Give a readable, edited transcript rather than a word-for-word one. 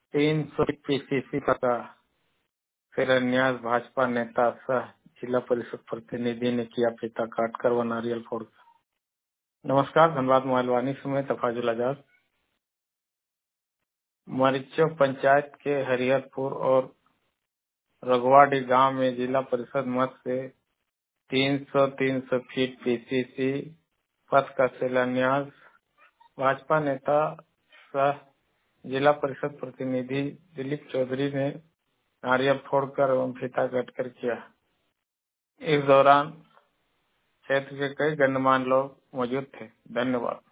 300 PCC का शिलान्यास भाजपा नेता सह जिला परिषद प्रतिनिधि ने किया फीता काट कर व नारियल फोड़। नमस्कार, धनबाद मोबाइल वाणी में तफाजुल आजाद। मरिचो पंचायत के हरिहरपुर और रघुवाडी गांव में जिला परिषद मत से 300 फीट पीसीसी पथ का शिलान्यास भाजपा नेता सह जिला परिषद प्रतिनिधि दिलीप चौधरी ने नारियल फोड़कर एवं फीता काटकर किया। इस दौरान क्षेत्र के कई गणमान्य लोग मौजूद थे। धन्यवाद।